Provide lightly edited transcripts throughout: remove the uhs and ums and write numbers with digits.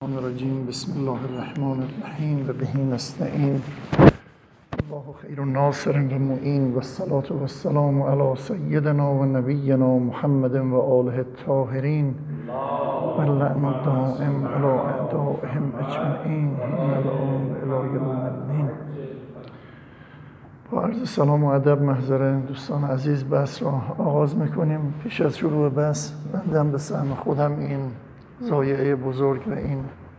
الرجیم. بسم الله الرحمن الرحیم و به نستعین. الله خیر الناصر و معین و الصلاة و السلام علی سیدنا و نبینا محمد و آله الطاهرین و اللعن الدائم علی اعدائهم اجمعین من الان الی یوم الدین. با عرض سلام و ادب محضر دوستان عزیز بحث را آغاز میکنیم. پیش از شروع بحث بندم به سهم خودم این ضایعه بزرگ و این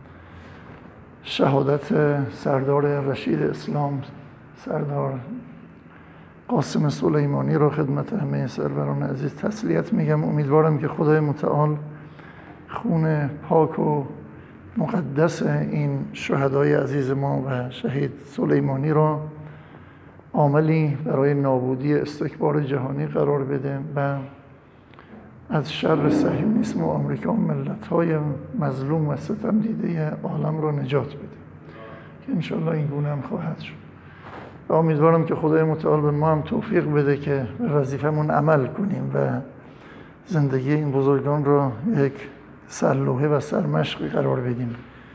شهادت سردار رشید اسلام سردار قاسم سلیمانی را خدمت همه سروران عزیز تسلیت میگم. امیدوارم که خدای متعال خون پاک و مقدس این شهدای عزیز ما و شهید سلیمانی را عاملی برای نابودی استکبار جهانی قرار بده و از شر صهیونیسم و آمریکا و ملت‌های مظلوم و ستم دیده عالم را نجات بده که انشالله این گونه هم خواهد شد. و امیدوارم که خدای متعال به ما هم توفیق بده که به وظیفمون عمل کنیم و زندگی این بزرگان را یک سرلوحه و سرمشقی قرار بدیم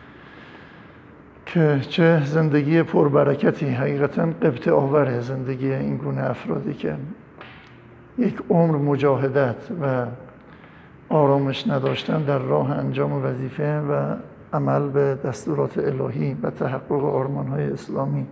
که چه زندگی پربرکتی، حقیقتاً غبطه آوره زندگی این گونه افرادی که یک عمر مجاهدت و آرامش نداشتن در راه انجام وظیفه و عمل به دستورات الهی و تحقق آرمان‌های اسلامی.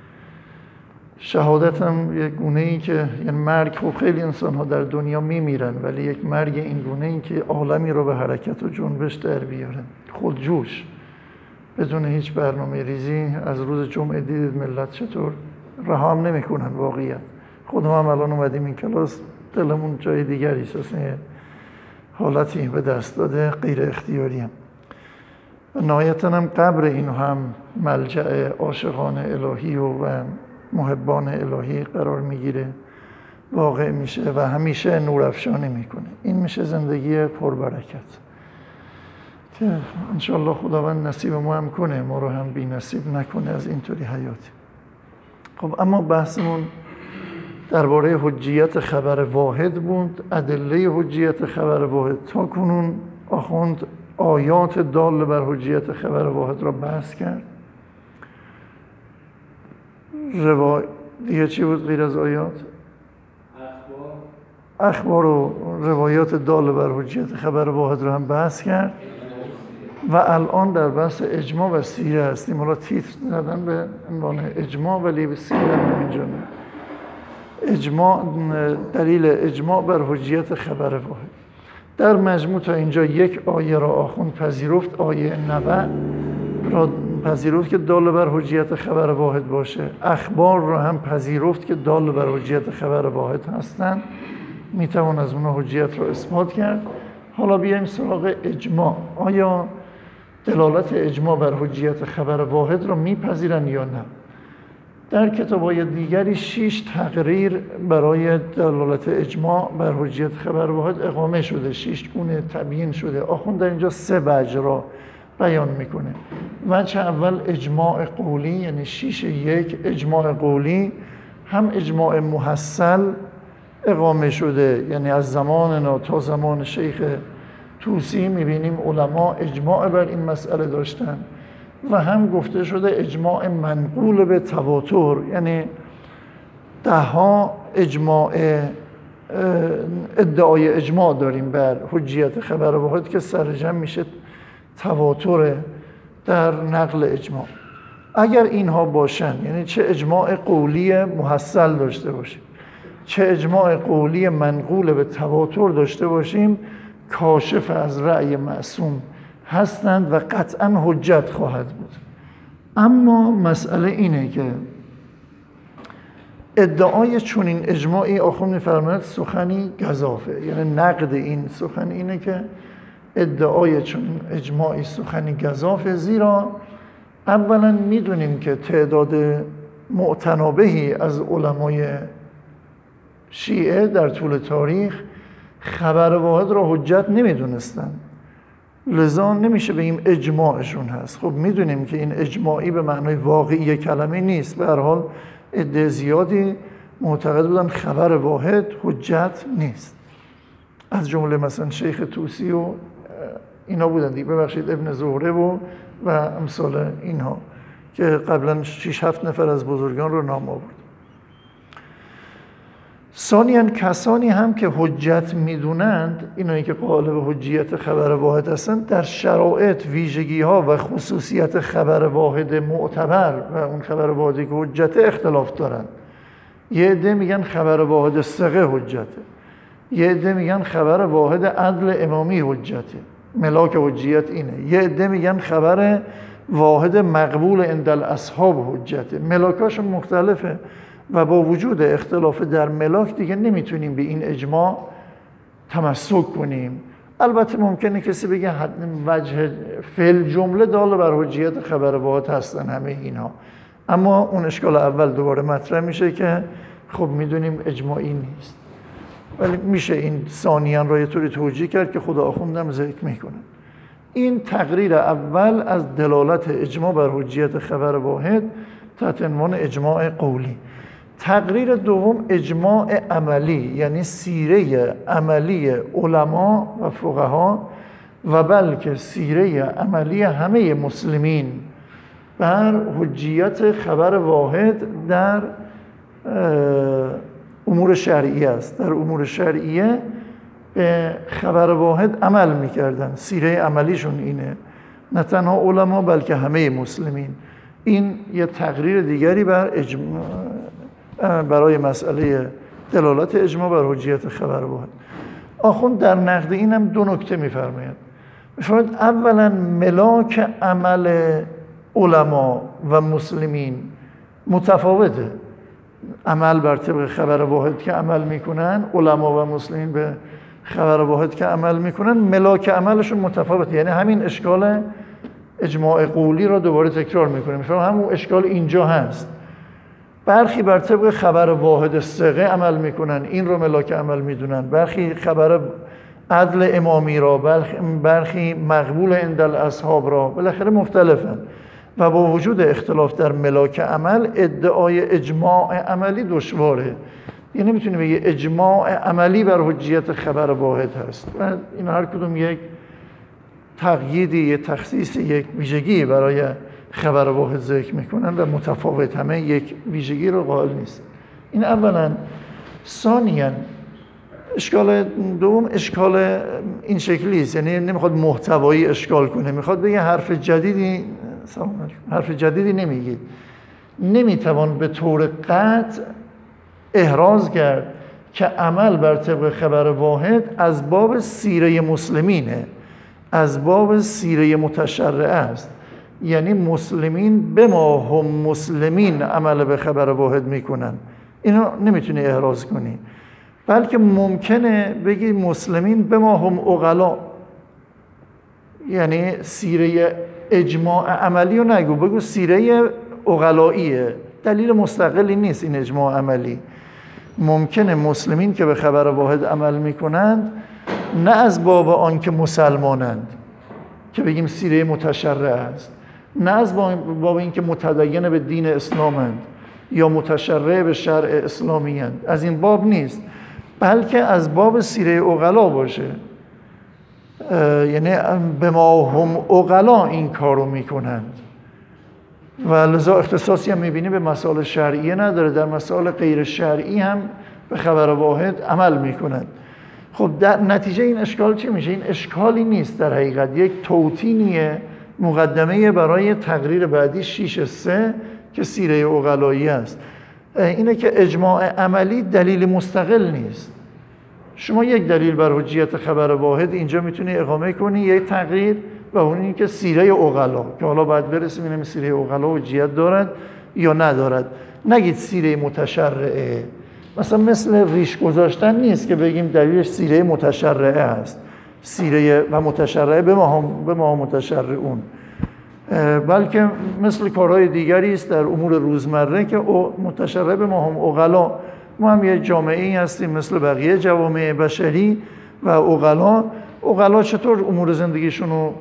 شهادت هم یک گونه‌ای که یعنی مرگ، خب خیلی انسان‌ها در دنیا میمیرن ولی یک مرگ این گونه‌ای که عالمی رو به حرکت و جنبش در بیاره، خودجوش، بدون هیچ برنامه ریزی. از روز جمعه دیدید ملت چطور رها هم نمی‌کنن واقعیت. خودم هم الان اومدیم این کلاس دلمون جای دیگری است، اصلا حالتی به دست داده غیر اختیاری هم. و نهایتاً هم قبر اینو هم ملجأ عاشقان الهی و محبان الهی قرار میگیره، واقع میشه و همیشه نورافشانی میکنه. این میشه زندگی پربرکت که انشالله خداوند نصیب ما هم کنه، ما رو هم بی نصیب نکنه از اینطوری حیاتی. خب اما بحثمون درباره حجیت خبر واحد بود، ادله حجیت خبر واحد. تا کنون آخوند آیات دال بر حجیت خبر واحد را بحث کرد. دیگه چی بود غیر از آیات؟ اخبار و روایات دال بر حجیت خبر واحد را هم بحث کرد و الان در بحث اجماع و سیره هستیم. حالا تیتر زدن به عنوان اجماع ولی به سیره همینجا نه. اجماع، دلیل اجماع بر حجیت خبر واحد. در مجموع تا اینجا یک آیه را آخوند پذیرفت، آیه نبأ را پذیرفت که دال بر حجیت خبر واحد باشه، اخبار را هم پذیرفت که دال بر حجیت خبر واحد هستند، میتوان از اونها حجیت را اثبات کرد. حالا بیایم سراغ اجماع. آیا دلالت اجماع بر حجیت خبر واحد را میپذیرن یا نه؟ در کتاب‌های دیگری 6 تقریر برای دلالت اجماع بر حجیت خبر واحد اقامه شده، 6 گونه تبیین شده. آخوند در اینجا 3 وجه را بیان میکنه. وجه اول اجماع قولی، یعنی 6:1 اجماع قولی، هم اجماع محصل اقامه شده، یعنی از زمان تا زمان شیخ طوسی میبینیم علما اجماع بر این مسئله داشتن و هم گفته شده اجماع منقول به تواتر، یعنی دهها اجماع ادعای اجماع داریم بر حجیت خبر واحد که سرجم میشه تواتر در نقل اجماع. اگر اینها باشن، یعنی چه اجماع قولی محصل داشته باشیم چه اجماع قولی منقول به تواتر داشته باشیم، کاشف از رأی معصوم هستند و قطعا حجت خواهد بود. اما مسئله اینه که ادعای چنین اجماعی آخوند می‌فرماید سخنی گزافه، یعنی نقد این سخن اینه که ادعای چنین اجماعی سخنی گزافه، زیرا اولا میدونیم که تعداد معتنابهی از علمای شیعه در طول تاریخ خبر واحد را حجت نمیدونستن، لذا نمیشه بگیم اجماعشون هست. خب میدونیم که این اجماعی به معنای واقعی کلمه نیست. به هر حال عده زیادی معتقد بودن خبر واحد حجت نیست، از جمله مثلا شیخ طوسی و اینا بودن دیگه، ببخشید ابن زهره و امثال اینها که قبلا 6-7 نفر از بزرگان رو نام آورد. ثانیاً کسانی هم که حجت میدونند، اینایی که قائل به حجیت خبر واحد هستند، در شرایط، ویژگی ها و خصوصیت خبر واحد معتبر و اون خبر واحدی که حجت اختلاف دارند. یه عده میگن خبر واحد ثقه حجته، یه عده میگن خبر واحد عدل امامی حجته، ملاک حجیت اینه. یه عده میگن خبر واحد مقبول عند الاصحاب حجته. ملاکاشون مختلفه و با وجود اختلاف در ملاک دیگه نمیتونیم به این اجماع تمسک کنیم. البته ممکنه کسی بگه وجه فعل جمله دال بر حجیت خبر واحد هستن همه اینها، اما اون اشکال اول دوباره مطرح میشه که خب میدونیم اجماعی نیست، ولی میشه این ثانیاً را یه طوری توجیه کرد که خدا آخوندم ذکر میکنه. این تقریر اول از دلالت اجماع بر حجیت خبر واحد تحت عنوان اجماع قولی. تقریر دوم اجماع عملی، یعنی سیره عملی علما و فقها و بلکه سیره عملی همه مسلمین بر حجیت خبر واحد در امور شرعیه است. در امور شرعیه به خبر واحد عمل میکردن، سیره عملیشون اینه، نه تنها علما بلکه همه مسلمین. این یه تقریر دیگری بر اجماع برای مسئله دلالت اجماع بر حجیت خبر واحد. آخوند در نقد اینم دو نکته میفرماید. میفرماید اولا ملاک عمل علما و مسلمین متفاوته. عمل بر طبق خبر واحد که عمل میکنن، علما و مسلمین به خبر واحد که عمل میکنن، ملاک عملشون متفاوته. یعنی همین اشکال اجماع قولی را دوباره تکرار میکنه. میفرماید همون اشکال اینجا هست. برخی بر طبق خبر واحد ثقه عمل میکنن، این رو ملاک عمل میدونن. برخی خبر عدل امامی را، برخی مقبول عند الاصحاب را، بالاخره مختلفن و با وجود اختلاف در ملاک عمل ادعای اجماع عملی دشواره. یعنی نمیتونیم بگه اجماع عملی بر حجیت خبر واحد هست و این هر کدوم یک تقییدی، یک تخصیص، یک ویژگی برای خبر واحد ذکر میکنن و متفاوت، همه یک ویژگی رو قائل نیست. این اولا. ثانیاً اشکال دوم اشکال این شکلی است، یعنی نمیخواد محتوایی اشکال کنه، میخواد بگه حرف جدیدی نمیگید. نمیتوان به طور قطع احراز کرد که عمل بر طبق خبر واحد از باب سیره مسلمینه، از باب سیره متشرعه است. یعنی مسلمین به ما هم مسلمین عمل به خبر واحد میکنن، اینو نمیتونی احراز کنی. بلکه ممکنه بگی مسلمین به ما هم عقلا، یعنی سیره اجماع عملی رو نگو، بگو سیره عقلاییه، دلیل مستقلی نیست این اجماع عملی. ممکنه مسلمین که به خبر واحد عمل میکنند نه از باب آن که مسلمانند که بگیم سیره متشرع است، نه از باب این که متدین به دین اسلامند یا متشرع به شرع اسلامیند، از این باب نیست، بلکه از باب سیره عقلا باشه. یعنی به ما هم عقلا این کارو میکنند و لذا اختصاصی هم میبینی به مسائل شرعیه نداره، در مسائل غیر شرعی هم به خبر واحد عمل میکنند. خب در نتیجه این اشکال چی میشه؟ این اشکالی نیست، در حقیقت یک توطینیه، مقدمه برای تقریر بعدی 6-3 که سیره عقلایی است. اینه که اجماع عملی دلیل مستقل نیست. شما یک دلیل بر حجیت خبر واحد اینجا میتونی اقامه کنی، یک تقریر، و اون این که سیره عقلا، که حالا باید برسیم اینم سیره عقلا حجیت دارد یا ندارد. نگید سیره متشرعه، مثل ریش گذاشتن نیست که بگیم دلیلش سیره متشرعه است، سیره و متشرعه به ما متشرعون، بلکه مثل کارهای دیگری است در امور روزمره که متشرع به ما هم عقلا. ما هم یه جامعه‌ای هستیم مثل بقیه جوامع بشری و عقلا چطور امور زندگیشون رو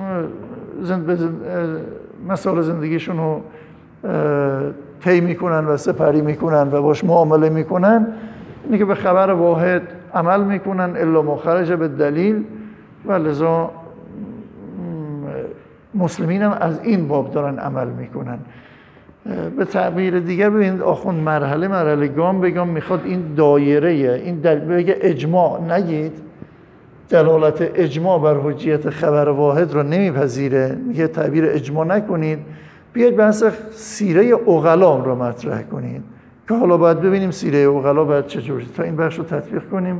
مسائل زندگیشون رو طی میکنن و سپری میکنن و باش معامله میکنن، اینه که به خبر واحد عمل میکنن الا ما خرج به دلیل و لذا مسلمین هم از این باب دارن عمل میکنن. به تعبیر دیگر ببینید آخوند مرحله گام به گام میخواد این دایره این بگه اجماع نگید، دلالت اجماع بر حجیت خبر واحد رو نمیپذیره، میگه تعبیر اجماع نکنید، بیاید بحث سیره عقلا رو مطرح کنید که حالا باید ببینیم سیره عقلا باید چجوری تا این بخش رو تطبیق کنیم.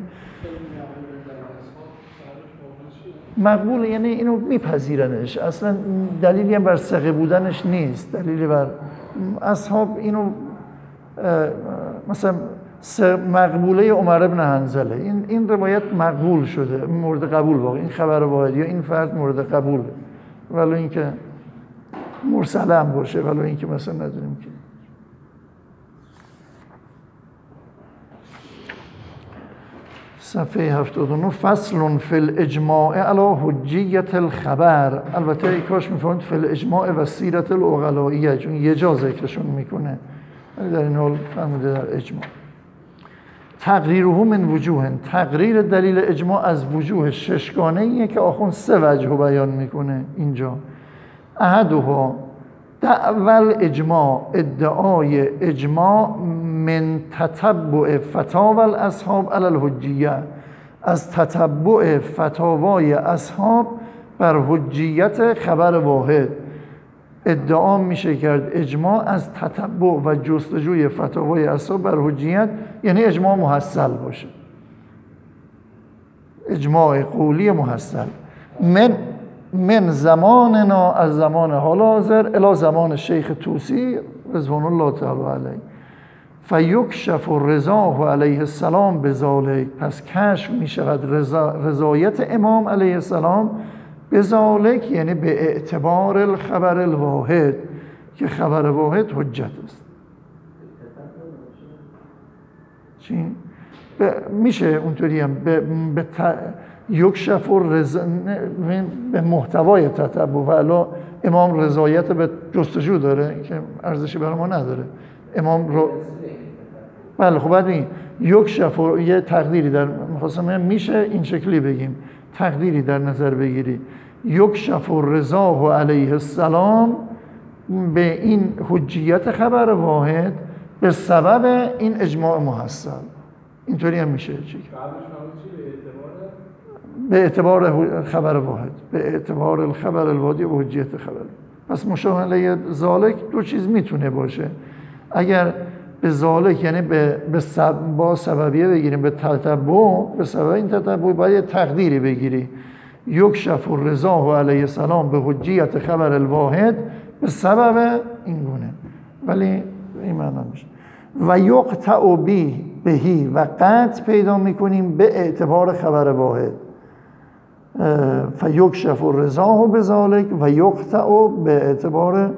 مقبول یعنی اینو میپذیرنش، اصلا دلیلی هم بر ثقه بودنش نیست، دلیلی بر اصحاب اینو مثلا مقبوله عمر بن حنظله این روایت مقبول شده، مورد قبول واقع، این خبر واحد یا این فرد مورد قبول، ولو اینکه مرسله هم باشه، ولو اینکه مثلا ندونیم که صفحه 79 فصل فی الاجماع علی حجیت الخبر. البته ای کاش میفهمید فی الاجماع و سیرت العقلائیه، چون یه جا ذکرشون میکنه، ولی در این حال فهمیده در اجماع. تقریره من وجوه، تقریر دلیل اجماع از وجوه ششگانه ایه که آخوند 3 وجه رو بیان میکنه اینجا. احدها دعوی اجماع، ادعای اجماع من تتبع فتاوی الاصحاب علی الحجیه، از تتبع فتاوای اصحاب بر حجیت خبر واحد. ادعا میشه کرد اجماع از تتبع و جستجوی فتاوای اصحاب بر حجیت، یعنی اجماع محصل باشه، اجماع قولی محصل. من زماننا، از زمان حال حاضر الی زمان شیخ طوسی رضوان الله تعالی علیه، فیکشف رضاه علیه السلام بذالک، پس کشف می شود رضایت امام علیه السلام بذالک، یعنی به اعتبار الخبر الواحد که خبر واحد حجت است. چی؟ میشه اونطوری هم یکشف به محتوای تتبع، ولی امام رضایت به جستجو داره که ارزشی برای ما نداره. امام رو بله خب بعد یکشف یه تقدیری در میخواستم میشه این شکلی بگیم، تقدیری در نظر بگیری یکشف رضاه علیه السلام به این حجیت خبر واحد به سبب این اجماع محصل. اینطوری هم میشه چی؟ به اعتبار خبر واحد، به اعتبار الخبر الواحد و حجیت خبر. پس مشاهده ذالک 2 چیز میتونه باشه. اگر به ذالک یعنی با سببیه بگیریم، به تتبع، به سبب این تتبع باید تقدیری بگیری یکشف رضاه علیه السلام به حجیت خبر الواحد به سبب این گونه، ولی این معنی میشه. و یقطع بهی و قطع پیدا میکنیم به اعتبار خبر واحد، فیکشف رضاه بذالک و یقطع به اعتبار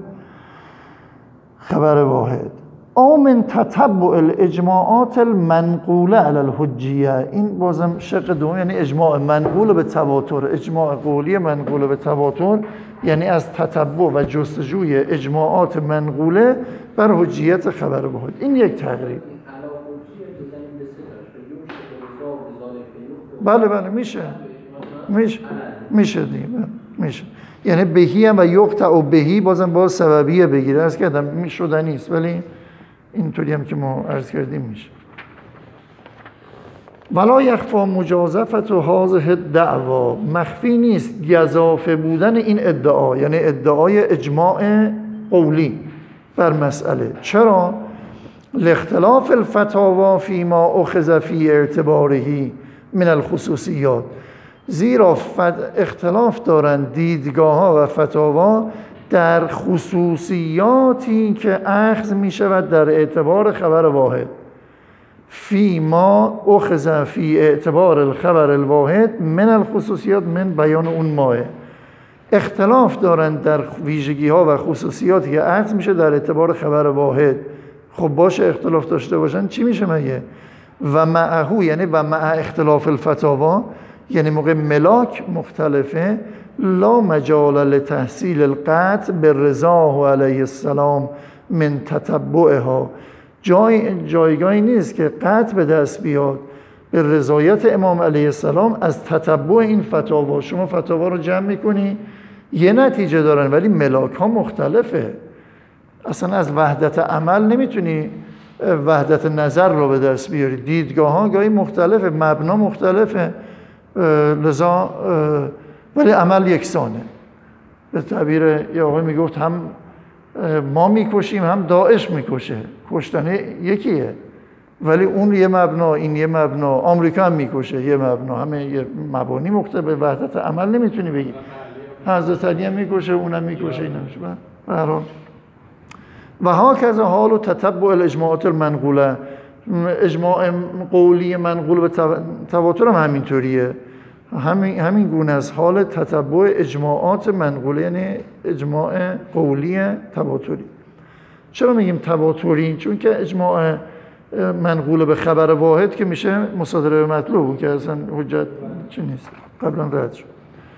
خبر واحد. آمن تتبع الاجماعات المنقوله علی الحجیه، این بازم شق دوم، یعنی اجماع منقول به تواتر، اجماع قولی منقول به تواتر، یعنی از تتبع و جستجوی اجماعات منقوله بر حجیت خبر واحد. این یک تقریر. بله میشه دیگه، میشه. یعنی بهی هم و یقطع بهی بازم باز سببیه بگیره، از کردم میشدن نیست، ولی اینطوری هم که ما عرض کردیم میشه. ولا یخفی مجازفت و هذه الدعوا، مخفی نیست گزافه بودن این ادعا، یعنی ادعای اجماع قولی بر مسئله. چرا؟ لاختلاف الفتاوا فيما اخذ في اعتباره من الخصوصیات، زیرا اختلاف دارند دیدگاه ها و فتاوا در خصوصیاتی که اخذ می شود در اعتبار خبر واحد. فی ما اخذ فی اعتبار الخبر الواحد من الخصوصیات، من بیان اون ماه. اختلاف دارند در ویژگی ها و خصوصیاتی که اخذ میشه در اعتبار خبر واحد. خب باشه اختلاف داشته باشن چی میشه مگه؟ و معهو یعنی و مع اختلاف الفتاوا، یعنی موقع ملاک مختلفه، لا مجال لتحصیل القطع بالرضا علیه السلام من تتبعها، جایگاهی نیست که قطع به دست بیاد به رضایت امام علیه السلام از تتبع این فتاوا. شما فتاوا رو جمع میکنی یه نتیجه دارن ولی ملاک ها مختلفه. اصلا از وحدت عمل نمیتونی وحدت نظر رو به دست بیاری. دیدگاه ها گاهی مختلفه، مبنا مختلفه، لذا ولی عمل یکسانه. به تعبیر یه آقای میگفت هم ما میکشیم هم داعش میکشه، کشتن یکیه، ولی اون یه مبنا، این یه مبنا، آمریکا هم میکشه یه مبنا، همه یه مبانی مختلف. وحدت عمل نمیتونی بگی حضرت علی هم میکشه اونم میکشه اینم میشه. به هر حال و هاکذا حال و تتبع الاجماعات المنقوله، اجماع قولی منقول به تواتر هم همینطوریه، همین گونه از حال تتبع اجماعات منقوله، یعنی اجماع قولی تواتری. چرا میگیم تواتری؟ چون که اجماع منقول به خبر واحد که میشه مصادره مطلوب که اصلا حجت چی نیست، قبلا رد شد.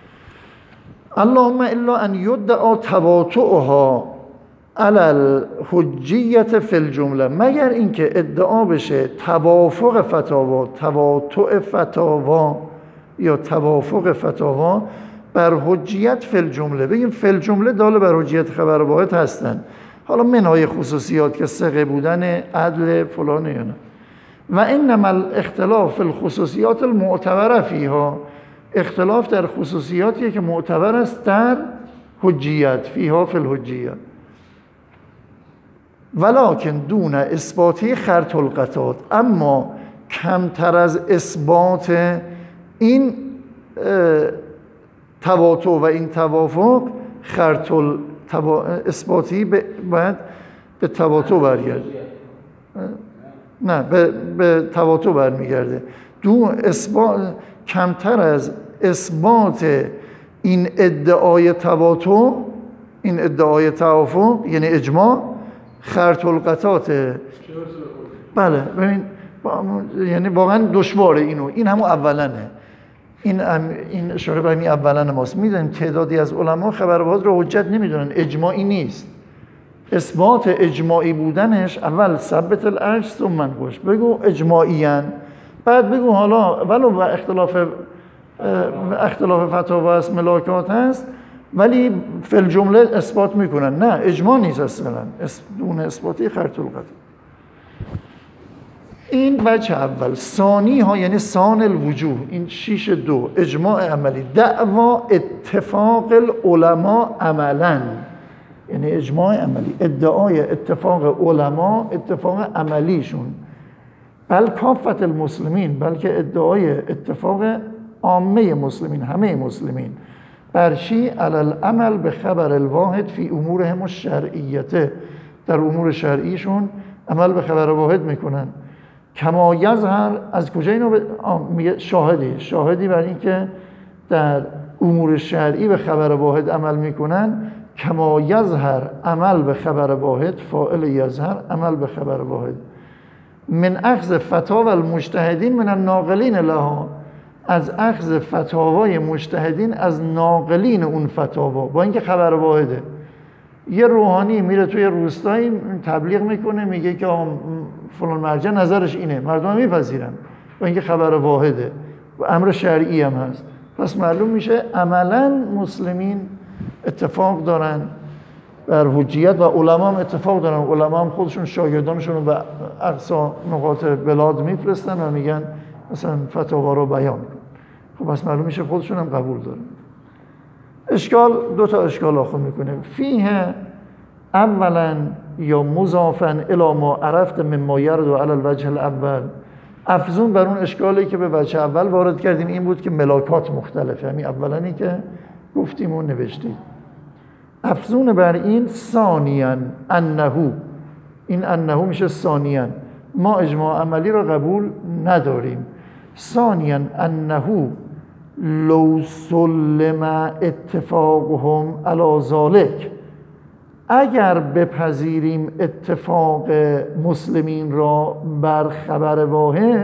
اللهم الا ان یدعا تواتعها علی الحجیت فی الجمله، مگر اینکه ادعا بشه توافق فتاوا، تواطؤ فتاوا یا توافق فتاوا بر حجیت فی الجمله. بگیم فی الجمله دال بر حجیت خبر واحد هستن، حالا منهای خصوصیات که ثقه بودن، عدل فلان یا نه. و انما الاختلاف فی الخصوصیات المعتبره فیها، اختلاف در خصوصیاتی که معتبر است در حجیت، فیها فی الحجیت. ولکن دون اثباتی خرط القطات، اما کمتر از اثبات این تواطؤ و این توافق، خرط اثباتی باید به تواطؤ برگرده، نه به تواطؤ برمیگرده. کمتر از اثبات این ادعای تواطؤ، این ادعای توافق یعنی اجماع، خرط القطات. بله ببین یعنی واقعا دشواره این همون اولنه، این اشاره به همین اولن ماست. میدونیم تعدادی از علما خبر واحد رو حجت نمیدونن، اجماعی نیست. اثبات اجماعی بودنش اول ثبت العجز ثم منقوش، بگو اجماعیان، بعد بگو حالا ولو اختلاف فتاوا است، ملاکات هست، ولی فی الجمله اثبات میکنن. نه اجماع نیست اصلا، دون اثباتی خرط القطع. این وجه اول. ثانی ها یعنی ثان الوجوه، این 6.2 اجماع عملی، دعوا اتفاق العلماء عملا، یعنی اجماع عملی، ادعای اتفاق علما، اتفاق عملیشون، بل کافت المسلمین، بلکه ادعای اتفاق عامه مسلمین، همه مسلمین، برشی علی العمل به خبر الواحد فی امورهم الشرعیته، در امور شرعیشون عمل به خبر واحد میکنن. کما یظهر، از کجا اینو میگه؟ شاهدی بر این که در امور شرعی به خبر واحد عمل میکنن. کما یظهر عمل به خبر واحد، فاعل یظهر عمل به خبر واحد، من اخذ فتاوی المجتهدین من الناقلین لها، از اخذ فتاوای مجتهدین از ناقلین اون فتاوا، با اینکه خبر واحده. یه روحانی میره توی روستایی تبلیغ میکنه، میگه که فلان مرجع نظرش اینه، مردم میپذیرن، با اینکه خبر واحده و امر شرعی هم هست. پس معلوم میشه عملا مسلمین اتفاق دارن بر حجیت و علما هم اتفاق دارن. علما هم خودشون شاگردانشون رو به اقصی نقاط بلاد میفرستن و میگن مثلا فتاوا رو بیان کن. خب پس معلوم میشه خودشون هم قبول دارن. اشکال، دو تا اشکال آخر میکنه. فیه اولا یا مضافن الی ما عرفت مما یرد و علی الوجه الاول، افزون بر اون اشکالی که به وجه اول وارد کردیم این بود که ملاکات مختلفه، همین اولانی که گفتیم و نوشتیم. افزون بر این ثانیاً انهو، این انهو میشه ثانیاً، ما اجماع عملی رو قبول نداریم. ثانیاً انهو لو سلم اتفاقهم علی ذلک، اگر بپذیریم اتفاق مسلمین را بر خبر واحد،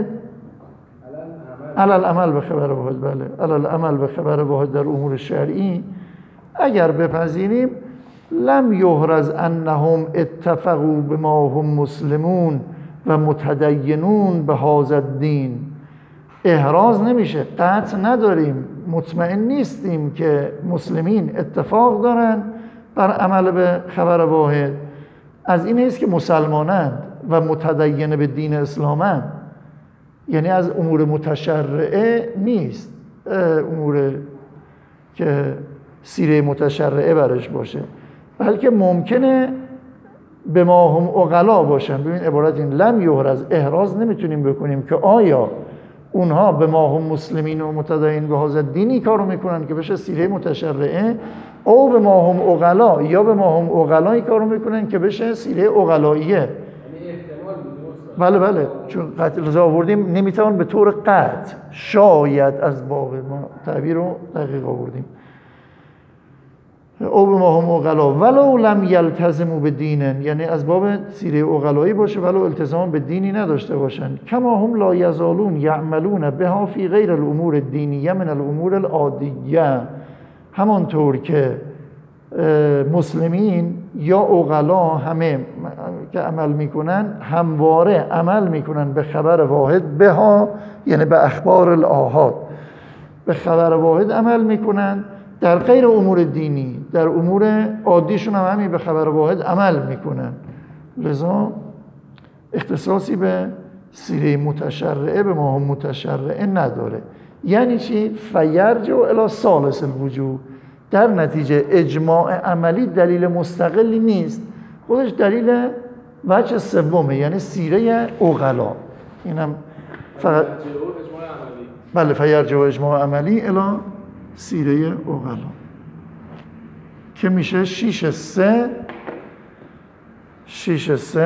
علی العمل به خبر واحد، بله علی العمل به خبر واحد در امور شرعی، اگر بپذیریم لم یحرز انهم اتفقوا بما هم مسلمون و متدینون به هذا الدین، احراز نمیشه، قطع نداریم، مطمئن نیستیم که مسلمین اتفاق دارن بر عمل به خبر واحد. از این است که مسلمانند و متدین به دین اسلامند، یعنی از امور متشرعه نیست، امور که سیره متشرعه برش باشه، بلکه ممکنه به ما هم عقلا باشن. ببین عبارت این لم یحرز، احراز نمیتونیم بکنیم که آیا اونها به ما هم مسلمین و متدین به هذا دینی کارو میکنن که بشه سیره متشرعه، او به ما هم عقلا، یا به ما هم عقلایی کارو میکنن که بشه سیره عقلاییه. بله بله، چون قطع لذا آوردیم نمیتوان به طور قطع، شاید از باب ما تعبیر رو دقیق آوردیم، او به ما هم عقلا ولو لم یلتزموا به دینن، یعنی از باب سیره عقلایی باشه ولو التزام به دینی نداشته باشن. کما هم لا یزالون یعملون بها فی غیر الامور الدینیه من الامور العادیه، همانطور که مسلمین یا عقلا همه که عمل میکنن همواره عمل میکنن به خبر واحد، بها یعنی به اخبار الآحاد، به خبر واحد عمل میکنن در غیر امور دینی، در امور عادیشون هم همین به خبر واحد عمل میکنن. لذا اختصاصی به سیره متشرعه به ما هم متشرعه نداره. یعنی چی؟ فیرجع الی ثالث الوجوه، در نتیجه اجماع عملی دلیل مستقلی نیست، خودش دلیل وجه سومه، یعنی سیره عقلا. اینم فقط بله فیرجع اجماع عملی الی سیره عقلا که میشه 6-3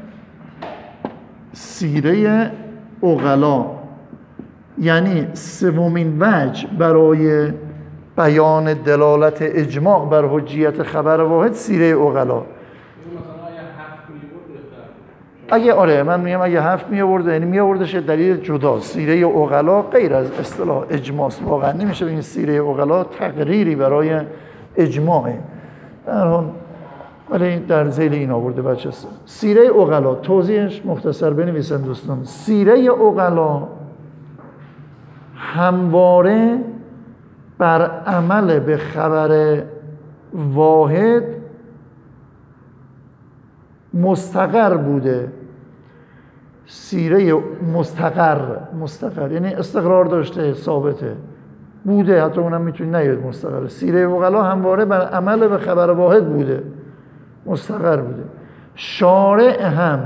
سیره عقلا، یعنی سومین وجه برای بیان دلالت اجماع بر حجیت خبر واحد سیره عقلا. اگه آره من میگم اگه 7 می آورد، یعنی می آوردش دلیل جدا. سیره عقلا غیر از اصطلاح اجماع، واقعا نمیشه این سیره عقلا تقریری برای اجماعه. در حال ولی در ذیل این آورده بچه سیره عقلا. توضیحش مختصر بنویسن دوستان. سیره عقلا همواره بر عمل به خبر واحد مستقر بوده. سیره مستقر یعنی استقرار داشته، ثابته بوده، حتی اونم میتونی نیاد مستقر. سیره عقلا همواره بر عمل به خبر واحد بوده، مستقر بوده. شارع هم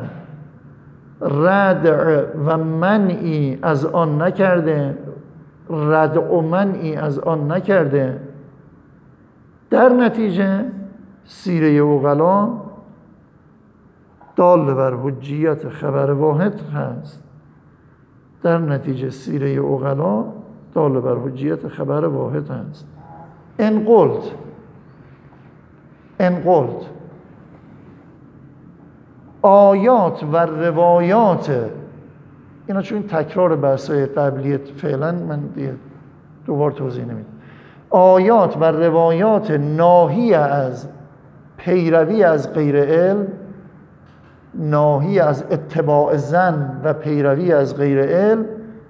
ردع و منعی از آن نکرده، ردع و منعی از آن نکرده. در نتیجه سیره عقلا دال بر حجیت خبر واحد هست. در نتیجه سیره عقلا دال بر حجیت خبر واحد هست. ان قلت آیات و روایات، اینا چون تکرار بحث‌های قبلی فعلا من دیگه دوبار توضیح نمیدم. آیات و روایات ناهی از پیروی از غیر علم، ناهی از اتباع ظن و پیروی از غیر علم،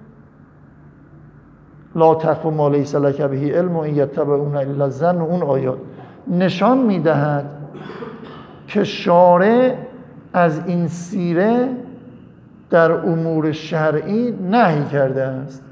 لا تقف ما لیس لک به علم و ان یتبعون الا الظن، اون آیات نشان میدهد که شارع از این سیره در امور شرعی نهی کرده است.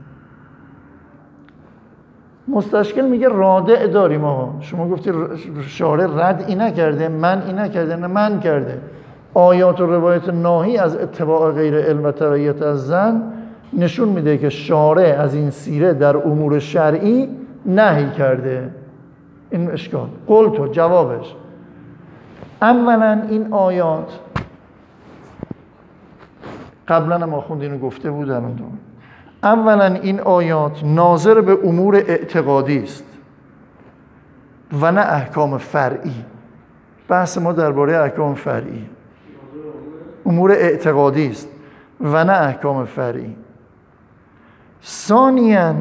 مستشکل میگه رادع داریم آقا، شما گفتی شارع ردعی نکرده، منعی نکرده، نه من کرده. آیات و روایت ناهی از اتباع غیر علم و تبعیت از ظن نشون میده که شارع از این سیره در امور شرعی نهی کرده. این اشکال. قلتو جوابش، اولا این آیات قبلا ما خوندین و گفته بودم، اولا این آیات ناظر به امور اعتقادی است و نه احکام فرعی. بحث ما درباره احکام فرعی، امور اعتقادی است و نه احکام فرعی. ثانیاً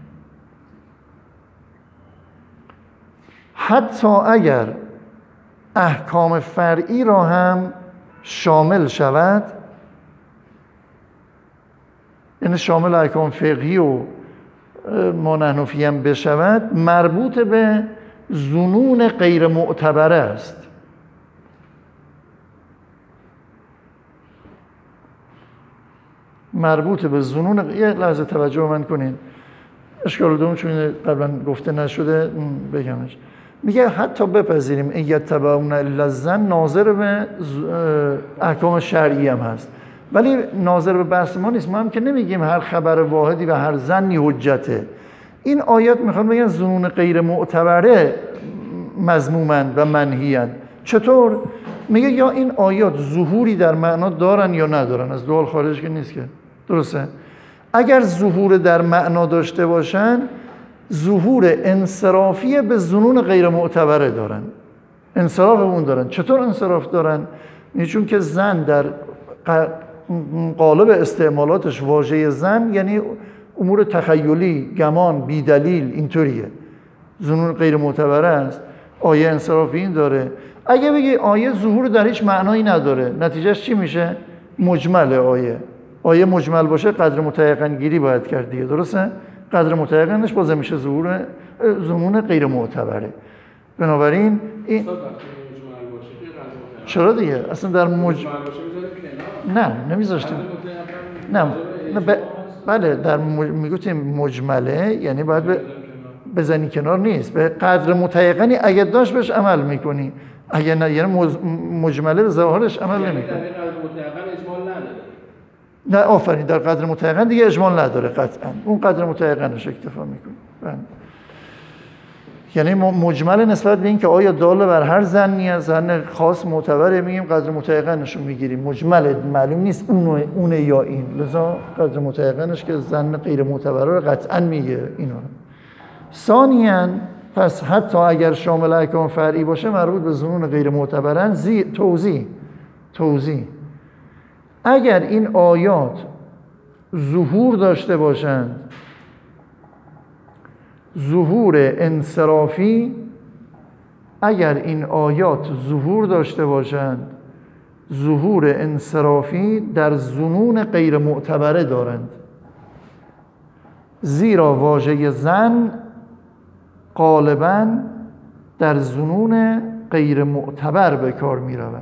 حتی اگر احکام فرعی را هم شامل شود، این شامل احکام فقهی و ما نحن فیه هم بشود، مربوط به ظنون غیر معتبره است. مربوط به ظنون. یه لحظه توجه من کنین، اشکال دوم چون قبلا گفته نشده بگمش. میگه حتی بپذیریم این یتبعون الا الظن ناظر به احکام شرعی هم هست، ولی ناظر به بحث ما نیست. ما هم که نمیگیم هر خبر واحدی و هر ظنی حجته. این آیات میخوان بگن ظنون غیر معتبره مذمومن و منهیان. چطور؟ میگه یا این آیات ظهوری در معنا دارن یا ندارن، از دوال خارج که نیست که، درسته؟ اگر ظهور در معنا داشته باشن، ظهور انصرافی به ظنون غیر معتبره دارن، انصراف اون دارن. چطور انصراف دارن؟ چون که زن در قالب استعمالاتش واژه زن یعنی امور تخیلی، گمان، بیدلیل، اینطوریه، ظنون غیر معتبره است. آیه انصراف این داره. اگه بگی آیه ظهور در هیچ معنایی نداره، نتیجهش چی میشه؟ مجمله. آیه مجمل باشه قدر متیقن گیری باید کرد دیگه، درسته؟ قدر متیقنش بازه میشه ظنون غیر معتبره. بنابراین این چرا دیگه اصلا در نه نمیذاشتیم. نه بله در میگفتیم مجمله یعنی باید بزنی کنار، نیست به قدر متیقنی اگه داشت بهش عمل میکنی، اگه نه یعنی مجمله به ظاهرش عمل نمیکنی. نه آفرین، در قدر متیقن دیگه اجمال نداره قطعا، اون قدر متیقنش اکتفا میکنه. یعنی مجمل نسبت به این که آیا داله بر هر ظنی از ظن خاص معتبره، میگیم قدر متیقنش رو میگیریم. مجمل معلوم نیست اونه یا این، لذا قدر متیقنش که ظن غیر معتبره رو قطعا میگه اینو. ثانیاً پس حتی اگر شامل احکام فرعی باشه مربوط به ظنون غیر معتبرن. توضیح اگر این آیات ظهور داشته باشند، ظهور انصرافی، اگر این آیات ظهور داشته باشند ظهور انصرافی در ظنون غیر معتبره دارند، زیرا واژه زن غالباً در ظنون غیر معتبر به کار می رود.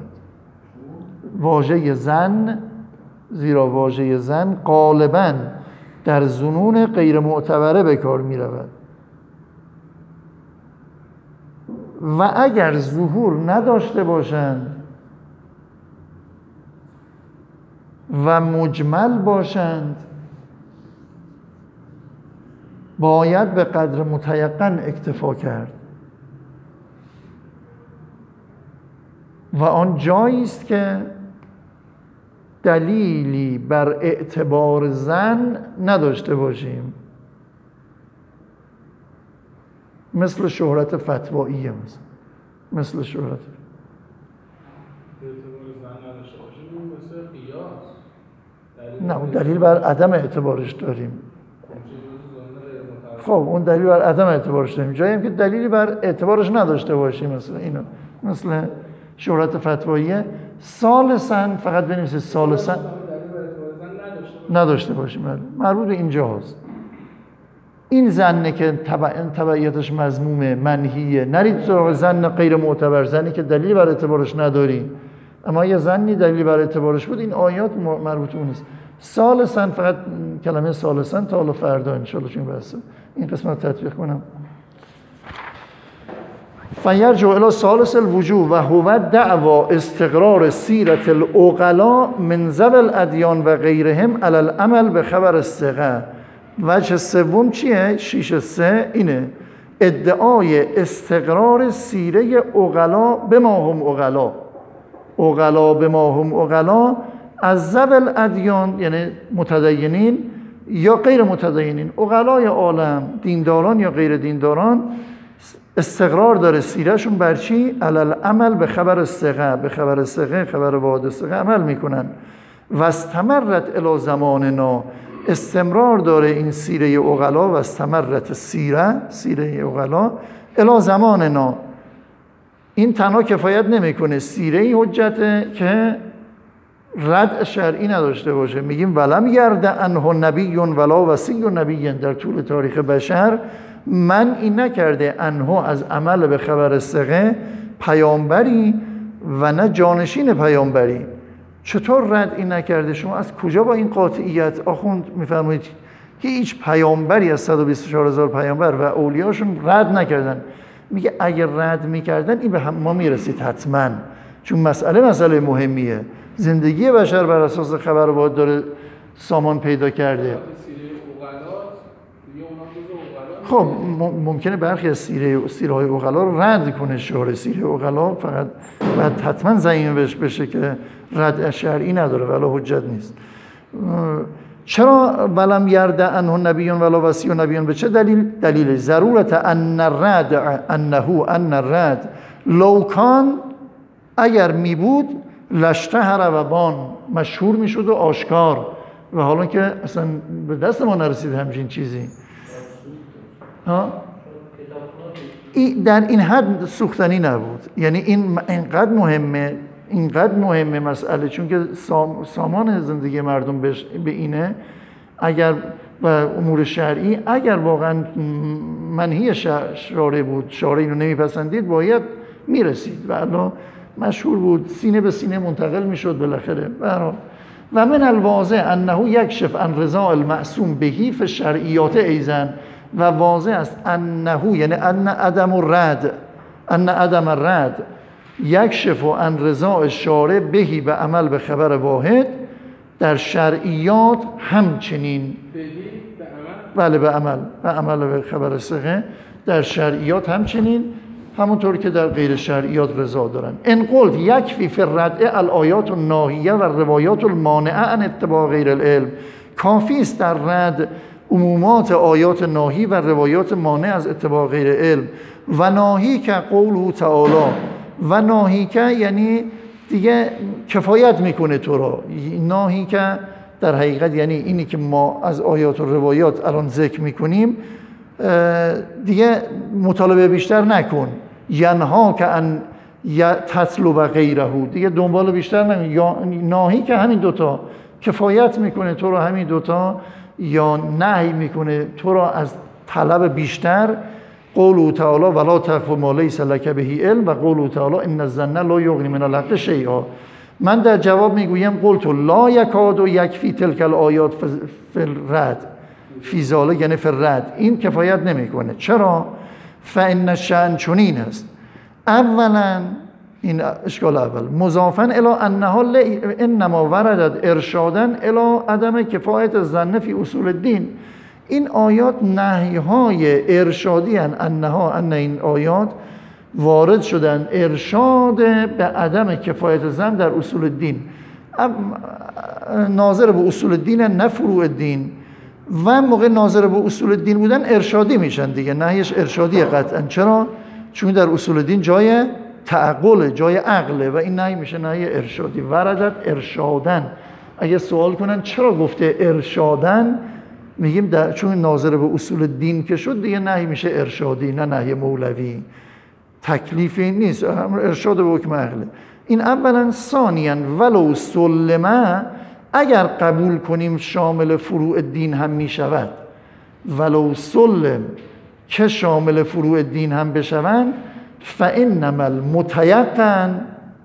زیرا واژه زن غالباً در ظنون غیر معتبره به کار می رود و اگر ظهور نداشته باشند و مجمل باشند باید به قدر متیقن اکتفا کرد و آن جایی است که دلیلی بر اعتبار زن نداشته باشیم، مثل شهرت فتواییه، مثل شهرت اعتبار زن نداشته باشیم مثل قیاس. نه اون دلیل بر عدم اعتبارش داریم. خب اون دلیل بر عدم اعتبارش داریم، جایی هم که دلیلی بر اعتبارش نداشته باشیم، مثل اینو، مثل شهرت فتواییه. ثالثاً فقط بنویسید ثالثاً نداشته باشیم، مربوط به اینجا هست. این زنه که تبعیتش مذمومه، منهیه، نرید سراغ زن غیر معتبر، زنی که دلیلی بر اعتبارش نداریم. اما یه زنی دلیلی بر اعتبارش بود، این آیات مربوط اون نیست. ثالثاً فقط کلمه ثالثاً تا حالا فردا انشالله چون بحثه این قسمت تطبیق کنم. فیرجع الی ثالث الوجوه و هو دعوا استقرار سیرت العقلاء من ذوی الادیان و غیرهم علی العمل به خبر الثقه. وجه سوم چیه؟ 6.3 اینه ادعای استقرار سیره عقلا به ما هم عقلا به ما هم عقلا از ذوی الادیان یعنی متدینین یا غیر متدینین، عقلای عالم، دینداران یا غیر دینداران، استقرار داره سیرهشون بر چی؟ علی العمل به خبر الثقه، به خبر الثقه، خبر واحد الثقه عمل میکنن. و استمرت الی زماننا، استمرار داره این سیره عقلا و استمرت سیره عقلا الی زماننا. این تنها کفایت نمیکنه، سیره حجته که رد شرعی نداشته باشه. میگیم ولم یرد عنه نبی ولا وصی نبی، در طول تاریخ بشر من این نکرده عنه از عمل به خبر ثقه پیامبری و نه جانشین پیامبری. چطور رد این نکرده؟ شما از کجا با این قاطعیت آخوند میفرمایید هیچ پیامبری از 124,000 پیامبر و اولیاشون رد نکردن؟ میگه اگر رد میکردن این به ما میرسید حتما، چون مسئله مهمیه. زندگی بشر بر اساس خبر باید داره سامان پیدا کرده. خب ممکنه برخی از سیره های اغلا رو رد کنه شارع. سیره اغلا فقط باید حتما زمین بشه که رد شرعی نداره ولی حجت نیست. چرا ولم یرد عنه نبی ولا وصی نبی؟ به چه دلیل؟ دلیل ضرورت ان الرد لو کان، اگر می بود لشتهر و بان، مشهور می شد و آشکار، و حالا که اصلا به دست ما نرسید همچین چیزی. در این حد سوختنی نبود. یعنی این اینقدر مهمه مسئله، چون که سامان زندگی مردم به اینه. اگر و امور شرعی اگر واقعا منهی شارع بود، شارع اینو نمیپسندید، باید میرسید و الا مشهور بود، سینه به سینه منتقل میشد بالاخره. و من الواضح انه یکشف عن رضا المعصوم بهی فی الشرعیات ایضا، و واضح است انه، یعنی ان عدم الرد یکشف عن رضا الشارع بهی، به عمل به خبر واحد در شرعیات همچنین. بله به عمل به خبر ثقه در شرعیات همچنین، همونطور که در غیر شرعیات رضا دارن. ان قلت یکفی فی الردع الآیات الناهیه و روایات المانعه عن اتباع غیر العلم، کافی است در رد عمومات آیات ناهی و روایات مانع از اتباع غیر علم. و ناهی که قوله تعالی، و ناهی که یعنی دیگه کفایت میکنه تو را. ناهی که در حقیقت یعنی اینی که ما از آیات و روایات الان ذکر میکنیم دیگه مطالبه بیشتر نکن. ینها که ان تطلب غیره، دیگه دنبال بیشتر نکن. ناهی که همین دوتا کفایت میکنه تو را، همین دوتا، یا نهی میکنه تو را از طلب بیشتر. قوله تعالی ولا تقف ما لیس لک به علم، و قوله تعالی ان الظن لا یغنی من الحق شیئا. من در جواب میگویم قلت لا یکاد و یکفی تلک الآیات فی الرد، فی ذالک یعنی فی الرد، این کفایت نمیکنه. چرا؟ فان الشأن چنین است. اولا این اشکال اول، مضافا الی انها انما وردت ارشادا الی عدم کفایت الظن فی اصول الدین. این آیات نهی‌های ارشادی ان این آیات وارد شدن ارشاد به عدم کفایت ظن در اصول الدین، ناظر به اصول الدین نه فروع الدین. و موقع ناظر به اصول الدین بودن ارشادی میشن دیگه، نهیش ارشادی قطعا. چرا؟ چون در اصول الدین جای تعقل، جای عقله، و این نهی میشه نهی ارشادی. وردت ارشادن. اگه سوال کنن چرا گفته ارشادن، میگیم چون ناظر به اصول دین که شد دیگه نهی میشه ارشادی، نه نهی مولوی. تکلیفی نیست، ارشاد به حکم عقله. این اولا. ثانیا ولو سلمه، اگر قبول کنیم شامل فروع دین هم میشود، ولو سلم که شامل فروع دین هم بشوند، فانما المتیقن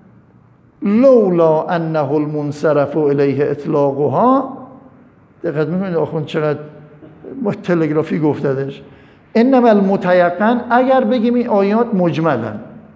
لولا انه المنصرف الیه اطلاقها. دقت میکنید آخوند چقدر تلگرافی گفتدش. انما المتیقن، اگر بگیم این آیات مجملن،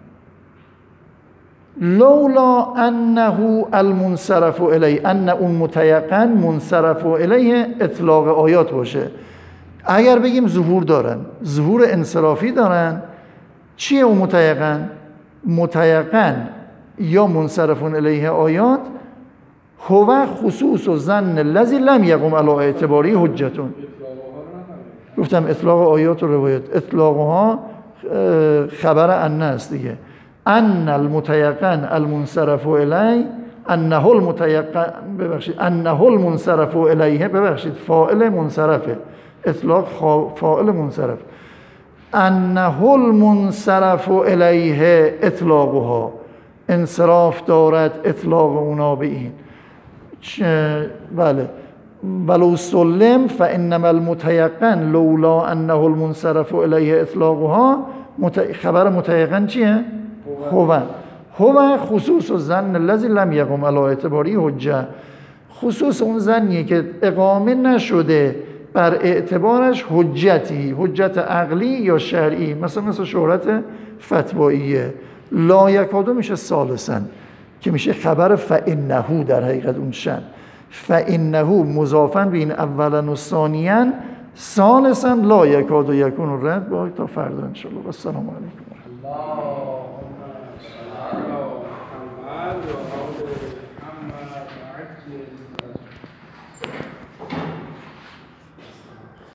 لولا انه المنصرف الیه، ان اون متیقن منصرف الیه اطلاق آیات باشه. اگر بگیم ظهور دارن، ظهور انصرافی دارن، چیه اون متیقن؟ متیقن یا منصرف الیه آیات هو خصوص و ظن الذی لم یقم علی اعتباری حجتون. گفتم اطلاق آیات و روایات، اطلاقها خبر ان است دیگه. ان المتیقن المنصرف الیه، انه المتیقن، ببخشید انه المنصرف الیه، ببخشید فاعل منصرفه، اطلاق فاعل منصرف. انه المنصرف الیه اطلاقها، انصراف دارد اطلاق اونا به این. بله ولو سلم فانما المتيقن لولا انه المنصرف الیه اطلاقها. خبر متیقن چیه؟ هو خصوص الظن الذی لم یقم علی اعتباری حجه. خصوص اون ظنیه که اقامه نشده بر اعتبارش حجت عقلی یا شرعی، مثل شهرت فتواییه. لا یکادو میشه ثالثا که میشه خبر فانه در حقیقت اون شن. فانه مضافن به این اولا و ثانیا، ثالثا لا یکادو یکون رد. با تا فردا ان شاء الله. و السلام علیکم.